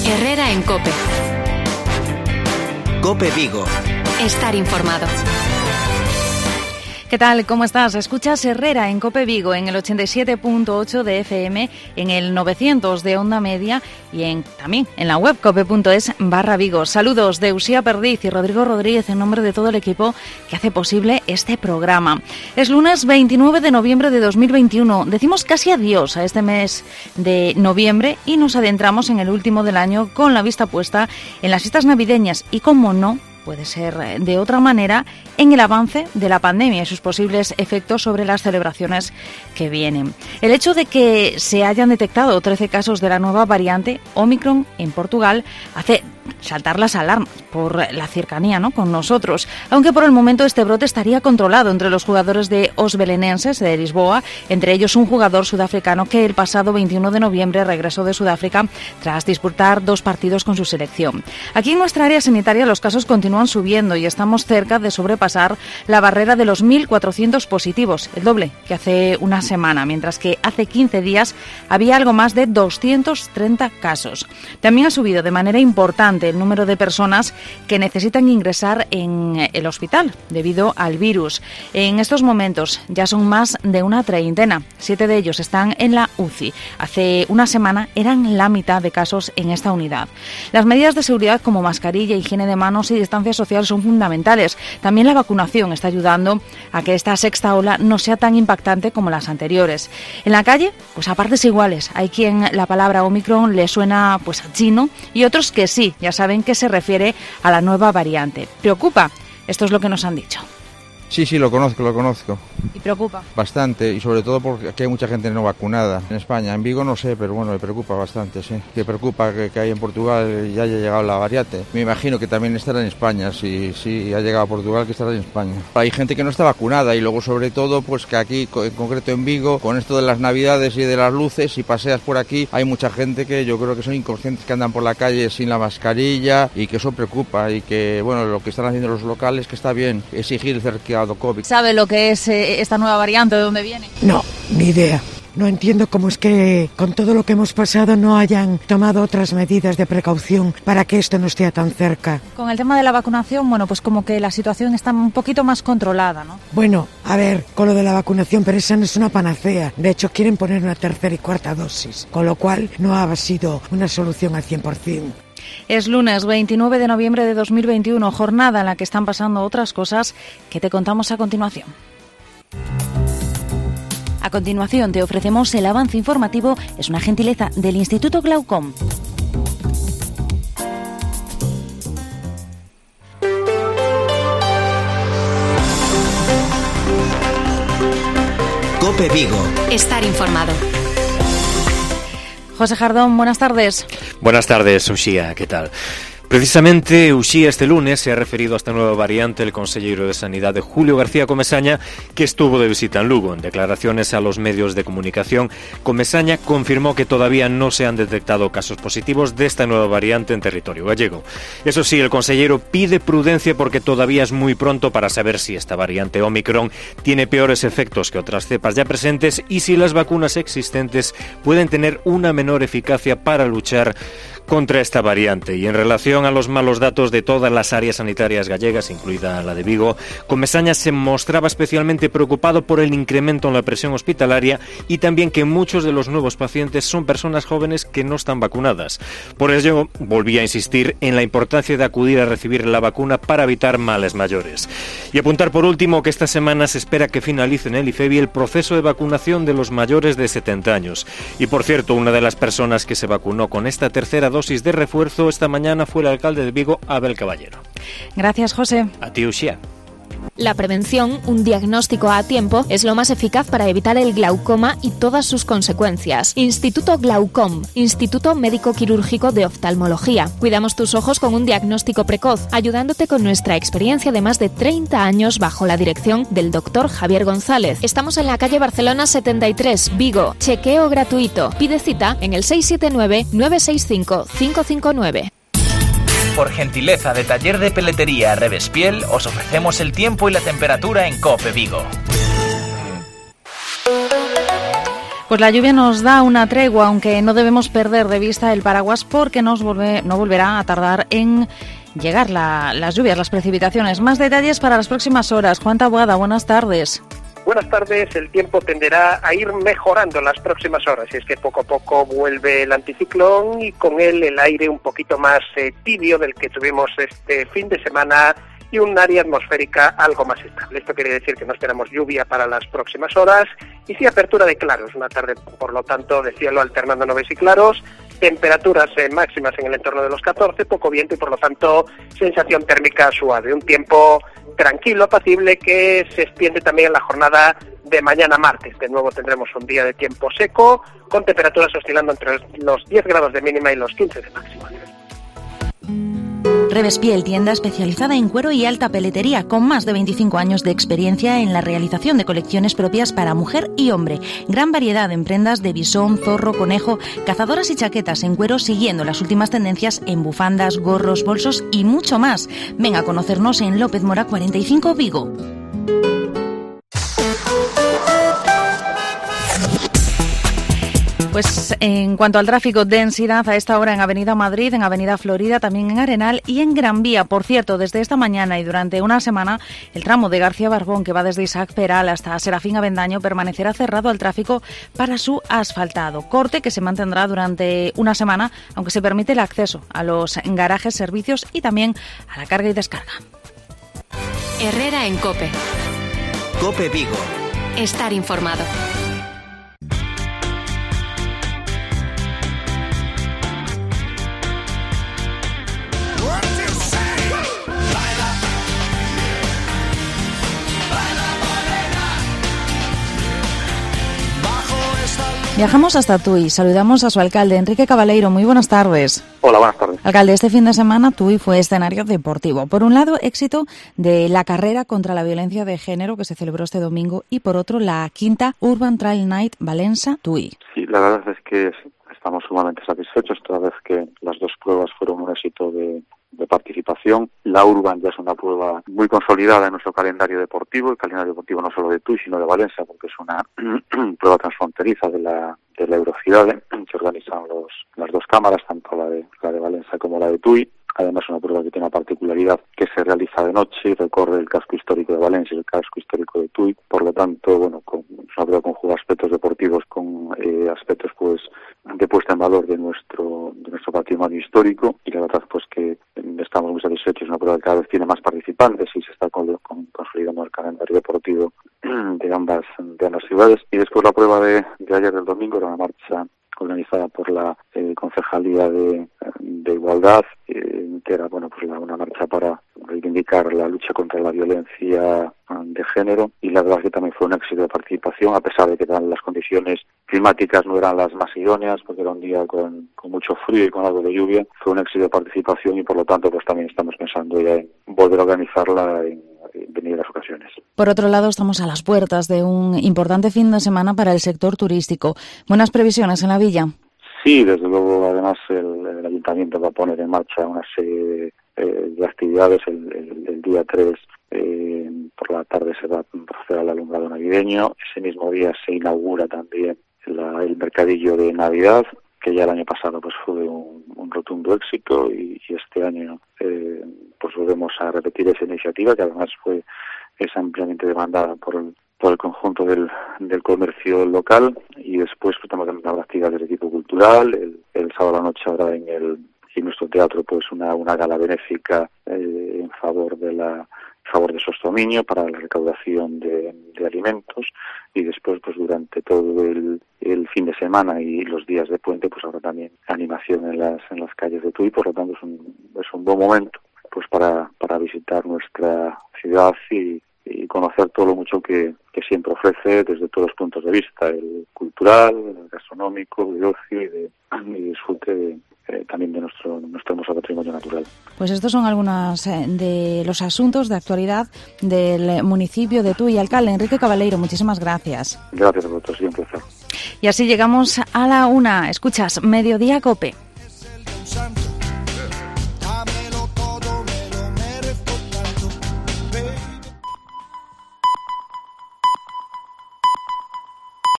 Herrera en COPE. COPE Vigo. Estar informado. ¿Qué tal? ¿Cómo estás? Escuchas Herrera en COPE Vigo en el 87.8 de FM, en el 900 de onda media y también en la web cope.es/Vigo. Saludos de Uxía Perdiz y Rodrigo Rodríguez en nombre de todo el equipo que hace posible este programa. Es lunes 29 de noviembre de 2021. Decimos casi adiós a este mes de noviembre y nos adentramos en el último del año con la vista puesta en las fiestas navideñas y, como no puede ser de otra manera, en el avance de la pandemia y sus posibles efectos sobre las celebraciones que vienen. El hecho de que se hayan detectado 13 casos de la nueva variante Omicron en Portugal hace saltar las alarmas por la cercanía, ¿no?, con nosotros, aunque por el momento este brote estaría controlado entre los jugadores de Os Belenenses de Lisboa, entre ellos un jugador sudafricano que el pasado 21 de noviembre regresó de Sudáfrica tras disputar 2 partidos con su selección. Aquí en nuestra área sanitaria los casos continúan subiendo y estamos cerca de sobrepasar la barrera de los 1.400 positivos, el doble que hace una semana, mientras que hace 15 días había algo más de 230 casos. También ha subido de manera importante el número de personas que necesitan ingresar en el hospital debido al virus. En estos momentos ya son más de una treintena. 7 de ellos están en la UCI. Hace una semana eran la mitad de casos en esta unidad. Las medidas de seguridad como mascarilla, higiene de manos y distancia social son fundamentales. También la vacunación está ayudando a que esta sexta ola no sea tan impactante como las anteriores. En la calle, pues a partes iguales. Hay quien la palabra Omicron le suena pues a chino y otros que sí, ya saben que se refiere a la nueva variante. ¿Preocupa? Esto es lo que nos han dicho. Sí, lo conozco. ¿Y preocupa? Bastante, y sobre todo porque aquí hay mucha gente no vacunada en España. En Vigo no sé, pero bueno, me preocupa bastante, sí. Que preocupa que ahí en Portugal ya haya llegado la variante. Me imagino que también estará en España, si ha llegado a Portugal, que estará en España. Hay gente que no está vacunada y luego sobre todo pues que aquí, en concreto en Vigo, con esto de las navidades y de las luces, si paseas por aquí, hay mucha gente que yo creo que son inconscientes, que andan por la calle sin la mascarilla y que eso preocupa y que, bueno, lo que están haciendo los locales, que está bien, exigir el certificado COVID. ¿Sabe lo que es esta nueva variante, de dónde viene? No, ni idea. No entiendo cómo es que con todo lo que hemos pasado no hayan tomado otras medidas de precaución para que esto no esté tan cerca. Con el tema de la vacunación, bueno, pues como que la situación está un poquito más controlada, ¿no? Bueno, a ver, con lo de la vacunación, pero esa no es una panacea. De hecho, quieren poner una tercera y cuarta dosis, con lo cual no ha sido una solución al 100%. Es lunes 29 de noviembre de 2021, jornada en la que están pasando otras cosas que te contamos a continuación. A continuación te ofrecemos el avance informativo, es una gentileza del Instituto Glaucom. COPE Vigo. Estar informado. José Jardón, buenas tardes. Buenas tardes, Uxía, ¿qué tal? Precisamente, Uxía, este lunes se ha referido a esta nueva variante el consejero de Sanidad de Julio García Comesaña, que estuvo de visita en Lugo. En declaraciones a los medios de comunicación, Comesaña confirmó que todavía no se han detectado casos positivos de esta nueva variante en territorio gallego. Eso sí, el consejero pide prudencia porque todavía es muy pronto para saber si esta variante Omicron tiene peores efectos que otras cepas ya presentes y si las vacunas existentes pueden tener una menor eficacia para luchar contra esta variante. Y en relación a los malos datos de todas las áreas sanitarias gallegas, incluida la de Vigo, Comesaña se mostraba especialmente preocupado por el incremento en la presión hospitalaria y también que muchos de los nuevos pacientes son personas jóvenes que no están vacunadas. Por ello, volvía a insistir en la importancia de acudir a recibir la vacuna para evitar males mayores. Y apuntar por último que esta semana se espera que finalice en el IFEBI el proceso de vacunación de los mayores de 70 años. Y por cierto, una de las personas que se vacunó con esta tercera dosis de refuerzo esta mañana fue el alcalde de Vigo, Abel Caballero. Gracias, José. A ti, Uxía. La prevención, un diagnóstico a tiempo, es lo más eficaz para evitar el glaucoma y todas sus consecuencias. Instituto Glaucom, Instituto Médico Quirúrgico de Oftalmología. Cuidamos tus ojos con un diagnóstico precoz, ayudándote con nuestra experiencia de más de 30 años bajo la dirección del Dr. Javier González. Estamos en la calle Barcelona 73, Vigo. Chequeo gratuito. Pide cita en el 679-965-559. Por gentileza de Taller de Peletería Revespiel, os ofrecemos el tiempo y la temperatura en COPE Vigo. Pues la lluvia nos da una tregua, aunque no debemos perder de vista el paraguas porque no volverá a tardar en llegar las lluvias, las precipitaciones. Más detalles para las próximas horas. Juan Taboada, buenas tardes. Buenas tardes, el tiempo tenderá a ir mejorando en las próximas horas, y es que poco a poco vuelve el anticiclón y con él el aire un poquito más tibio del que tuvimos este fin de semana y un área atmosférica algo más estable. Esto quiere decir que no esperamos lluvia para las próximas horas y sí apertura de claros, una tarde por lo tanto de cielo alternando nubes y claros, temperaturas máximas en el entorno de los 14, poco viento y por lo tanto sensación térmica suave, un tiempo tranquilo, apacible, que se extiende también en la jornada de mañana martes. De nuevo tendremos un día de tiempo seco, con temperaturas oscilando entre los 10 grados de mínima y los 15 de máxima. Revespiel, tienda especializada en cuero y alta peletería, con más de 25 años de experiencia en la realización de colecciones propias para mujer y hombre. Gran variedad en prendas de bisón, zorro, conejo, cazadoras y chaquetas en cuero, siguiendo las últimas tendencias en bufandas, gorros, bolsos y mucho más. Venga a conocernos en López Mora 45 Vigo. Pues en cuanto al tráfico, densidad a esta hora en Avenida Madrid, en Avenida Florida, también en Arenal y en Gran Vía. Por cierto, desde esta mañana y durante una semana, el tramo de García Barbón, que va desde Isaac Peral hasta Serafín Avendaño, permanecerá cerrado al tráfico para su asfaltado. Corte que se mantendrá durante una semana, aunque se permite el acceso a los garajes, servicios y también a la carga y descarga. Herrera en COPE. COPE Vigo. Estar informado. Viajamos hasta Tui. Saludamos a su alcalde, Enrique Cabaleiro. Muy buenas tardes. Hola, buenas tardes. Alcalde, este fin de semana Tui fue escenario deportivo. Por un lado, éxito de la carrera contra la violencia de género que se celebró este domingo y por otro, la quinta Urban Trail Night Valença-Tui. Sí, la verdad es que estamos sumamente satisfechos toda vez que las dos pruebas fueron un éxito de participación. La Urban ya es una prueba muy consolidada en nuestro calendario deportivo, el calendario deportivo no solo de Tui, sino de Valencia, porque es una prueba transfronteriza de la Eurociudad, que organizan las dos cámaras, tanto la de Valencia como la de Tui. Además, una prueba que tiene una particularidad que se realiza de noche y recorre el casco histórico de Valencia y el casco histórico de Tui. Por lo tanto, bueno, es una prueba que conjuga aspectos deportivos con aspectos pues de puesta en valor de nuestro patrimonio histórico, y la verdad pues que estamos muy satisfechos. Es una prueba que cada vez tiene más participantes y se está consolidando el calendario deportivo de ambas ciudades. Y después la prueba de ayer del domingo era una marcha organizada por la Concejalía de Igualdad, que era una marcha para reivindicar la lucha contra la violencia de género, y la verdad es que también fue un éxito de participación, a pesar de que las condiciones climáticas no eran las más idóneas, porque era un día con mucho frío y con algo de lluvia. Fue un éxito de participación y por lo tanto pues también estamos pensando ya en volver a organizarla en venidas ocasiones. Por otro lado, estamos a las puertas de un importante fin de semana para el sector turístico. ¿Buenas previsiones en la villa? Sí, desde luego. Además, el Ayuntamiento va a poner en marcha una serie de actividades. El día 3 por la tarde se va a proceder al alumbrado navideño. Ese mismo día se inaugura también el mercadillo de Navidad, que ya el año pasado pues fue un rotundo éxito, y este año pues volvemos a repetir esa iniciativa, que además es ampliamente demandada por el conjunto del comercio local. Y después pues también habrá actividades de tipo cultural. El sábado a la noche habrá en nuestro teatro pues una gala benéfica en favor de Sostomiño para la recaudación de alimentos, y después pues durante todo el fin de semana y los días de puente pues habrá también animación en las calles de Tui. Por lo tanto es un buen momento pues para visitar nuestra ciudad y conocer todo lo mucho que siempre ofrece desde todos los puntos de vista, el cultural, el gastronómico, de ocio y de disfrute también de nuestro hermoso patrimonio natural. Pues estos son algunos de los asuntos de actualidad del municipio de Tui. Alcalde Enrique Cabaleiro, muchísimas gracias. Gracias a vosotros, y un placer. Y así llegamos a la 1. Escuchas Mediodía COPE.